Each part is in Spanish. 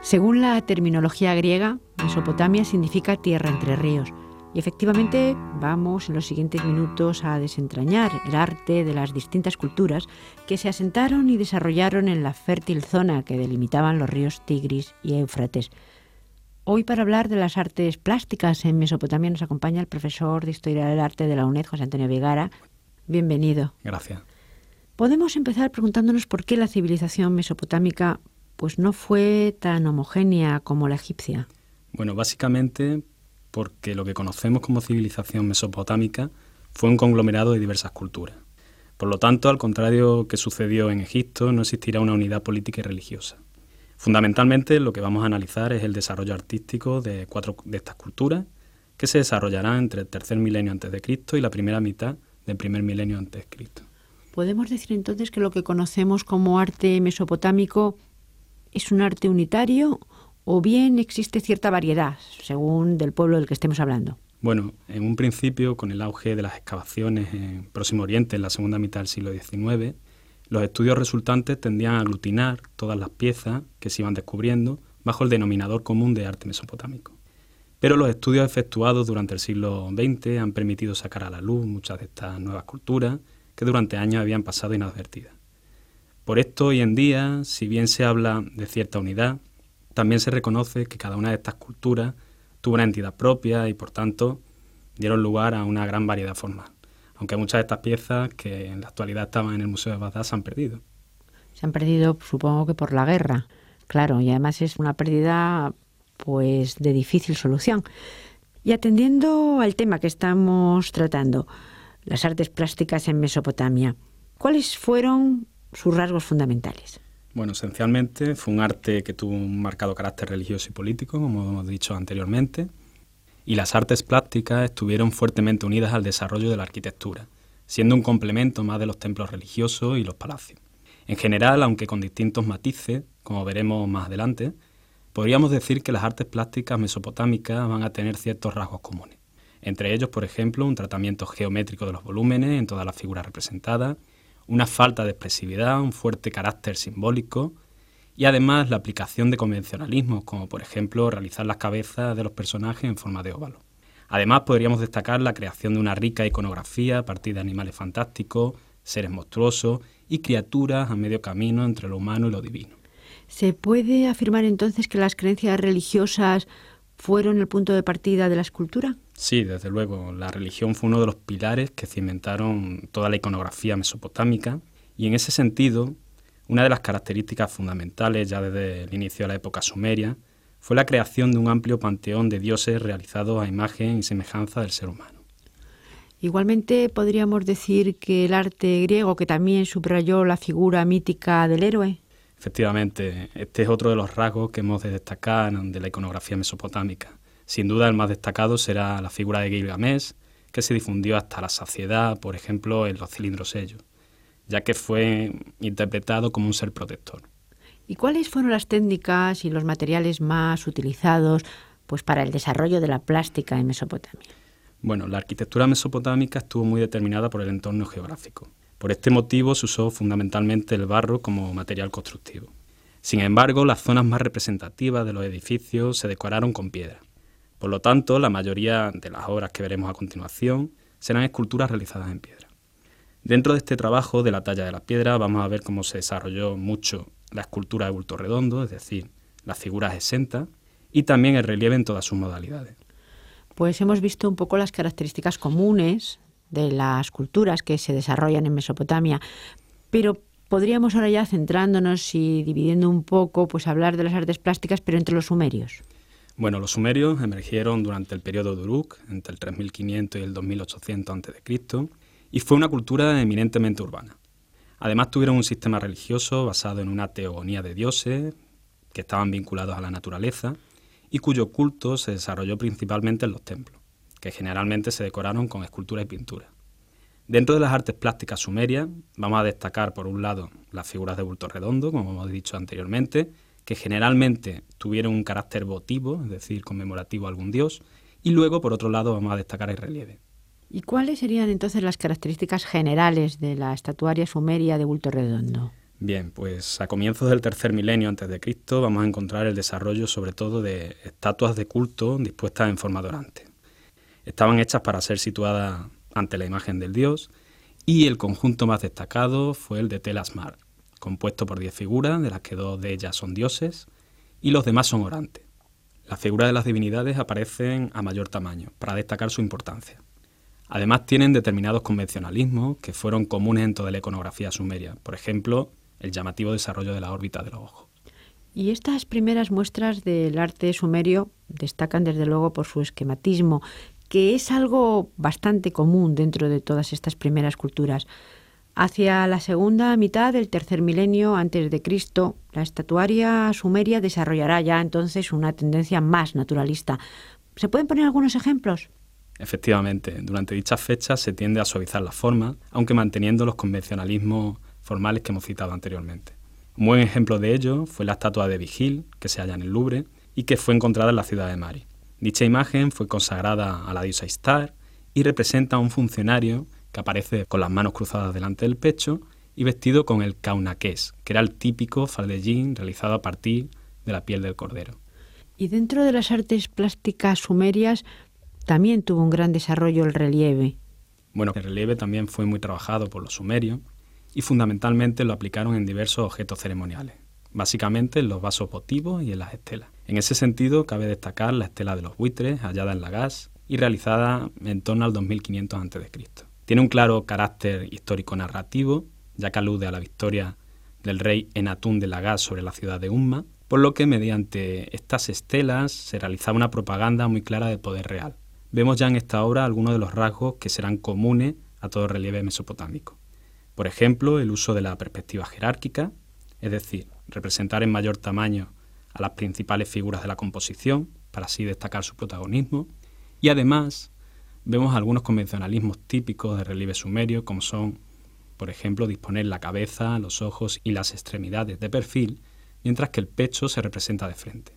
Según la terminología griega, Mesopotamia significa tierra entre ríos. Y efectivamente vamos en los siguientes minutos a desentrañar el arte de las distintas culturas que se asentaron y desarrollaron en la fértil zona que delimitaban los ríos Tigris y Éufrates. Hoy, para hablar de las artes plásticas en Mesopotamia, nos acompaña el profesor de Historia del Arte de la UNED, José Antonio Vigara. Bienvenido. Gracias. Podemos empezar preguntándonos por qué la civilización mesopotámica pues no fue tan homogénea como la egipcia. Bueno, básicamente porque lo que conocemos como civilización mesopotámica fue un conglomerado de diversas culturas. Por lo tanto, al contrario que sucedió en Egipto, no existirá una unidad política y religiosa. Fundamentalmente, lo que vamos a analizar es el desarrollo artístico de 4 de estas culturas, que se desarrollarán entre el tercer milenio antes de Cristo y la primera mitad del primer milenio antes de Cristo. ¿Podemos decir entonces que lo que conocemos como arte mesopotámico es un arte unitario o bien existe cierta variedad según del pueblo del que estemos hablando? Bueno, en un principio, con el auge de las excavaciones en Próximo Oriente en la segunda mitad del siglo XIX, los estudios resultantes tendían a aglutinar todas las piezas que se iban descubriendo bajo el denominador común de arte mesopotámico. Pero los estudios efectuados durante el siglo XX han permitido sacar a la luz muchas de estas nuevas culturas que durante años habían pasado inadvertidas. Por esto, hoy en día, si bien se habla de cierta unidad, también se reconoce que cada una de estas culturas tuvo una entidad propia y, por tanto, dieron lugar a una gran variedad formal. Aunque muchas de estas piezas que en la actualidad estaban en el Museo de Bagdad se han perdido. Se han perdido, supongo que por la guerra, claro, y además es una pérdida pues de difícil solución. Y atendiendo al tema que estamos tratando, las artes plásticas en Mesopotamia, ¿cuáles fueron sus rasgos fundamentales? Bueno, esencialmente fue un arte que tuvo un marcado carácter religioso y político, como hemos dicho anteriormente, y las artes plásticas estuvieron fuertemente unidas al desarrollo de la arquitectura, siendo un complemento más de los templos religiosos y los palacios. En general, aunque con distintos matices, como veremos más adelante, podríamos decir que las artes plásticas mesopotámicas van a tener ciertos rasgos comunes. Entre ellos, por ejemplo, un tratamiento geométrico de los volúmenes en todas las figuras representadas, una falta de expresividad, un fuerte carácter simbólico y además la aplicación de convencionalismos, como por ejemplo realizar las cabezas de los personajes en forma de óvalo. Además podríamos destacar la creación de una rica iconografía a partir de animales fantásticos, seres monstruosos y criaturas a medio camino entre lo humano y lo divino. ¿Se puede afirmar entonces que las creencias religiosas fueron el punto de partida de la escultura? Sí, desde luego. La religión fue uno de los pilares que cimentaron toda la iconografía mesopotámica y en ese sentido, una de las características fundamentales ya desde el inicio de la época sumeria fue la creación de un amplio panteón de dioses realizados a imagen y semejanza del ser humano. Igualmente podríamos decir que el arte griego, que también subrayó la figura mítica del héroe. Efectivamente, este es otro de los rasgos que hemos de destacar de la iconografía mesopotámica. Sin duda, el más destacado será la figura de Gilgamesh, que se difundió hasta la saciedad, por ejemplo, en los cilindros sellos, ya que fue interpretado como un ser protector. ¿Y cuáles fueron las técnicas y los materiales más utilizados pues, para el desarrollo de la plástica en Mesopotamia? Bueno, la arquitectura mesopotámica estuvo muy determinada por el entorno geográfico. Por este motivo se usó fundamentalmente el barro como material constructivo. Sin embargo, las zonas más representativas de los edificios se decoraron con piedra. Por lo tanto, la mayoría de las obras que veremos a continuación serán esculturas realizadas en piedra. Dentro de este trabajo de la talla de la piedra vamos a ver cómo se desarrolló mucho la escultura de bulto redondo, es decir, las figuras exentas, y también el relieve en todas sus modalidades. Pues hemos visto un poco las características comunes de las culturas que se desarrollan en Mesopotamia, pero podríamos ahora ya centrándonos y dividiendo un poco, pues hablar de las artes plásticas, pero entre los sumerios. Bueno, los sumerios emergieron durante el periodo de Uruk, entre el 3500 y el 2800 a.C., y fue una cultura eminentemente urbana. Además tuvieron un sistema religioso basado en una teogonía de dioses que estaban vinculados a la naturaleza y cuyo culto se desarrolló principalmente en los templos, que generalmente se decoraron con escultura y pintura. Dentro de las artes plásticas sumerias vamos a destacar por un lado las figuras de bulto redondo, como hemos dicho anteriormente, que generalmente tuvieron un carácter votivo, es decir, conmemorativo a algún dios, y luego, por otro lado, vamos a destacar el relieve. ¿Y cuáles serían entonces las características generales de la estatuaria sumeria de bulto redondo? Bien, pues a comienzos del tercer milenio antes de Cristo vamos a encontrar el desarrollo sobre todo de estatuas de culto dispuestas en forma de orante. Estaban hechas para ser situadas ante la imagen del dios y el conjunto más destacado fue el de Tel Asmar, compuesto por 10 figuras, de las que 2 de ellas son dioses y los demás son orantes. Las figuras de las divinidades aparecen a mayor tamaño, para destacar su importancia. Además tienen determinados convencionalismos que fueron comunes en toda la iconografía sumeria, por ejemplo, el llamativo desarrollo de la órbita de los ojos. Y estas primeras muestras del arte sumerio destacan desde luego por su esquematismo, que es algo bastante común dentro de todas estas primeras culturas. Hacia la segunda mitad del tercer milenio antes de Cristo, la estatuaria sumeria desarrollará ya entonces una tendencia más naturalista. ¿Se pueden poner algunos ejemplos? Efectivamente, durante dichas fechas se tiende a suavizar la forma, aunque manteniendo los convencionalismos formales que hemos citado anteriormente. Un buen ejemplo de ello fue la estatua de Vigil, que se halla en el Louvre y que fue encontrada en la ciudad de Mari. Dicha imagen fue consagrada a la diosa Ishtar y representa a un funcionario que aparece con las manos cruzadas delante del pecho y vestido con el kaunaques, que era el típico faldellín realizado a partir de la piel del cordero. Y dentro de las artes plásticas sumerias también tuvo un gran desarrollo el relieve. Bueno, el relieve también fue muy trabajado por los sumerios y fundamentalmente lo aplicaron en diversos objetos ceremoniales, básicamente en los vasos votivos y en las estelas. En ese sentido, cabe destacar la estela de los buitres, hallada en Lagash y realizada en torno al 2500 a.C. Tiene un claro carácter histórico-narrativo, ya que alude a la victoria del rey Enatún de Lagash sobre la ciudad de Umma, por lo que mediante estas estelas se realizaba una propaganda muy clara del poder real. Vemos ya en esta obra algunos de los rasgos que serán comunes a todo el relieve mesopotámico. Por ejemplo, el uso de la perspectiva jerárquica, es decir, representar en mayor tamaño a las principales figuras de la composición, para así destacar su protagonismo, y además vemos algunos convencionalismos típicos del relieve sumerio, como son, por ejemplo, disponer la cabeza, los ojos y las extremidades de perfil, mientras que el pecho se representa de frente.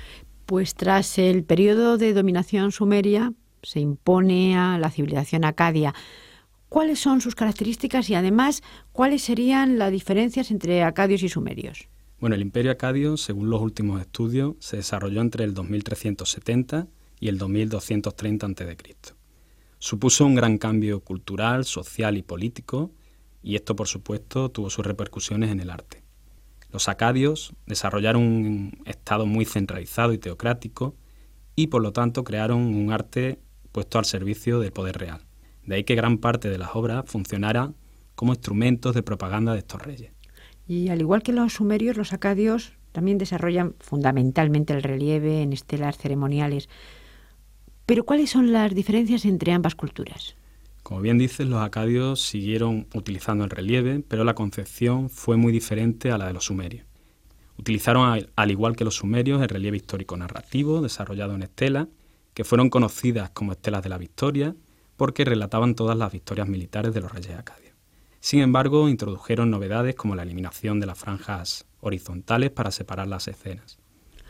Pues tras el periodo de dominación sumeria se impone a la civilización acadia. ¿Cuáles son sus características y además cuáles serían las diferencias entre acadios y sumerios? Bueno, el imperio acadio, según los últimos estudios, se desarrolló entre el 2370 y el 2230 a.C. Supuso un gran cambio cultural, social y político, y esto, por supuesto, tuvo sus repercusiones en el arte. Los acadios desarrollaron un estado muy centralizado y teocrático y, por lo tanto, crearon un arte puesto al servicio del poder real. De ahí que gran parte de las obras funcionaran como instrumentos de propaganda de estos reyes. Y al igual que los sumerios, los acadios también desarrollan fundamentalmente el relieve en estelas ceremoniales. Pero ¿cuáles son las diferencias entre ambas culturas? Como bien dices, los acadios siguieron utilizando el relieve, pero la concepción fue muy diferente a la de los sumerios. Utilizaron, al igual que los sumerios, el relieve histórico-narrativo desarrollado en estelas, que fueron conocidas como estelas de la victoria, porque relataban todas las victorias militares de los reyes acadios. Sin embargo, introdujeron novedades como la eliminación de las franjas horizontales para separar las escenas.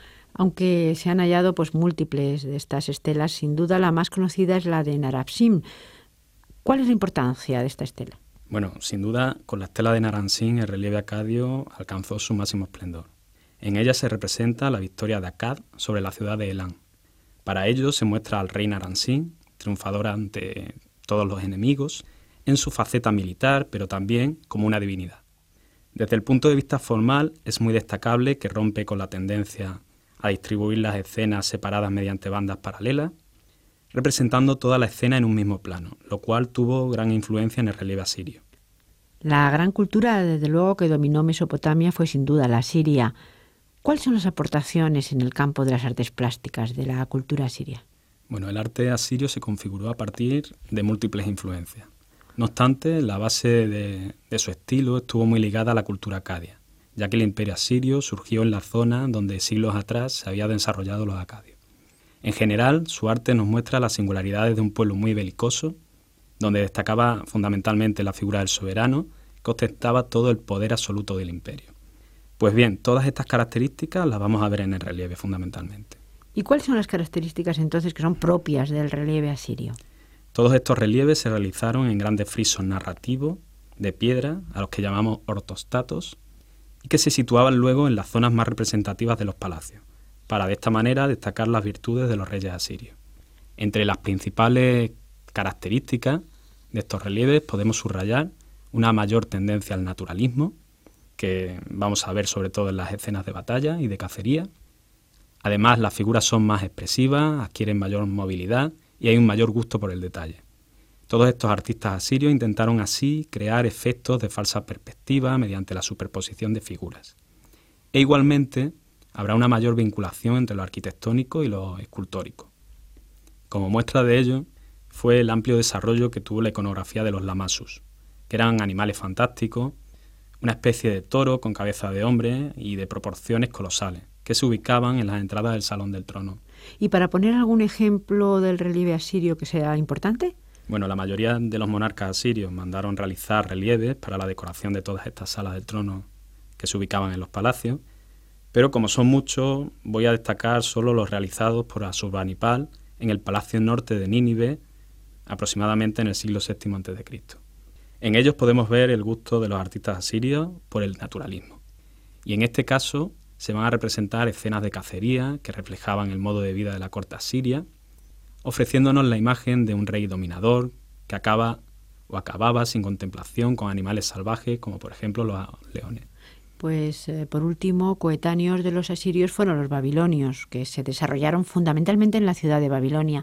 Aunque se han hallado múltiples de estas estelas, sin duda la más conocida es la de Naram-Sin. ¿Cuál es la importancia de esta estela? Bueno, sin duda, con la estela de Naram-Sin el relieve acadio alcanzó su máximo esplendor. En ella se representa la victoria de Akkad sobre la ciudad de Elam. Para ello se muestra al rey Naram-Sin, triunfador ante todos los enemigos, en su faceta militar, pero también como una divinidad. Desde el punto de vista formal, es muy destacable que rompe con la tendencia a distribuir las escenas separadas mediante bandas paralelas, representando toda la escena en un mismo plano, lo cual tuvo gran influencia en el relieve asirio. La gran cultura, desde luego, que dominó Mesopotamia fue sin duda la siria. ¿Cuáles son las aportaciones en el campo de las artes plásticas de la cultura asiria? Bueno, el arte asirio se configuró a partir de múltiples influencias. No obstante, la base de su estilo estuvo muy ligada a la cultura acadia, ya que el imperio asirio surgió en la zona donde siglos atrás se habían desarrollado los acadios. En general, su arte nos muestra las singularidades de un pueblo muy belicoso, donde destacaba fundamentalmente la figura del soberano, que ostentaba todo el poder absoluto del imperio. Pues bien, todas estas características las vamos a ver en el relieve fundamentalmente. ¿Y cuáles son las características entonces que son propias del relieve asirio? Todos estos relieves se realizaron en grandes frisos narrativos de piedra, a los que llamamos ortostatos, y que se situaban luego en las zonas más representativas de los palacios, para de esta manera destacar las virtudes de los reyes asirios. Entre las principales características de estos relieves podemos subrayar una mayor tendencia al naturalismo, que vamos a ver sobre todo en las escenas de batalla y de cacería. Además, las figuras son más expresivas, adquieren mayor movilidad y hay un mayor gusto por el detalle. Todos estos artistas asirios intentaron así crear efectos de falsa perspectiva mediante la superposición de figuras. E igualmente habrá una mayor vinculación entre lo arquitectónico y lo escultórico. Como muestra de ello fue el amplio desarrollo que tuvo la iconografía de los lamassus, que eran animales fantásticos, una especie de toro con cabeza de hombre y de proporciones colosales, que se ubicaban en las entradas del Salón del Trono. ¿Y para poner algún ejemplo del relieve asirio que sea importante? Bueno, la mayoría de los monarcas asirios mandaron realizar relieves para la decoración de todas estas salas del trono que se ubicaban en los palacios, pero como son muchos, voy a destacar solo los realizados por Asurbanipal en el Palacio Norte de Nínive, aproximadamente en el siglo VII a.C. En ellos podemos ver el gusto de los artistas asirios por el naturalismo. Y en este caso se van a representar escenas de cacería que reflejaban el modo de vida de la corte asiria, ofreciéndonos la imagen de un rey dominador que acababa sin contemplación con animales salvajes, como por ejemplo los leones. Pues por último, coetáneos de los asirios fueron los babilonios, que se desarrollaron fundamentalmente en la ciudad de Babilonia.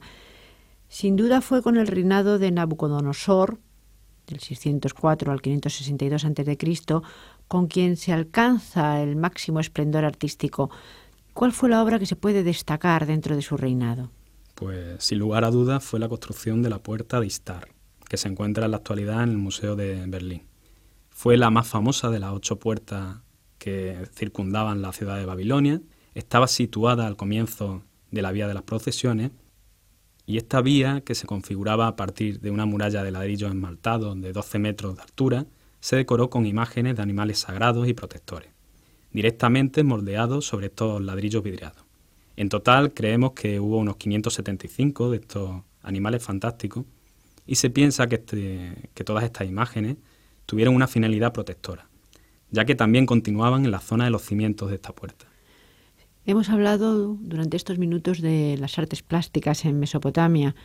Sin duda fue con el reinado de Nabucodonosor, del 604 al 562 a.C., con quien se alcanza el máximo esplendor artístico. ¿Cuál fue la obra que se puede destacar dentro de su reinado? Pues sin lugar a dudas fue la construcción de la Puerta de Istar, que se encuentra en la actualidad en el Museo de Berlín. Fue la más famosa de las 8 puertas que circundaban la ciudad de Babilonia. Estaba situada al comienzo de la vía de las procesiones, y esta vía, que se configuraba a partir de una muralla de ladrillos esmaltados de 12 metros de altura, se decoró con imágenes de animales sagrados y protectores, directamente moldeados sobre estos ladrillos vidriados. En total creemos que hubo unos 575 de estos animales fantásticos, y se piensa que todas estas imágenes tuvieron una finalidad protectora, ya que también continuaban en la zona de los cimientos de esta puerta. Hemos hablado durante estos minutos de las artes plásticas en Mesopotamia.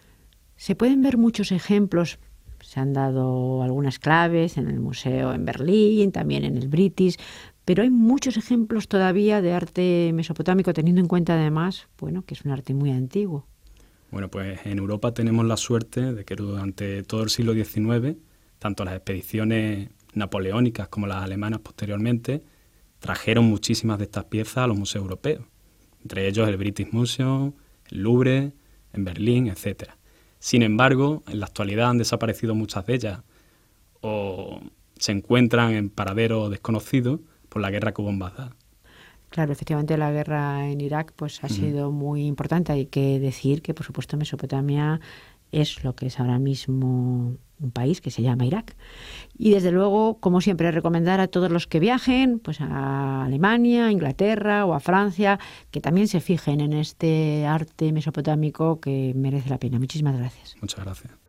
Se pueden ver muchos ejemplos. Se han dado algunas claves en el museo en Berlín, también en el British, pero hay muchos ejemplos todavía de arte mesopotámico, teniendo en cuenta además, que es un arte muy antiguo. Bueno, pues en Europa tenemos la suerte de que durante todo el siglo XIX, tanto las expediciones napoleónicas como las alemanas posteriormente, trajeron muchísimas de estas piezas a los museos europeos, entre ellos el British Museum, el Louvre, en Berlín, etc. Sin embargo, en la actualidad han desaparecido muchas de ellas o se encuentran en paradero desconocido por la guerra que hubo en Bagdad. Claro, efectivamente la guerra en Irak ha sido muy importante. Hay que decir que, por supuesto, Mesopotamia es lo que es ahora mismo un país que se llama Irak. Y desde luego, como siempre, recomendar a todos los que viajen, pues a Alemania, a Inglaterra o a Francia, que también se fijen en este arte mesopotámico que merece la pena. Muchísimas gracias. Muchas gracias.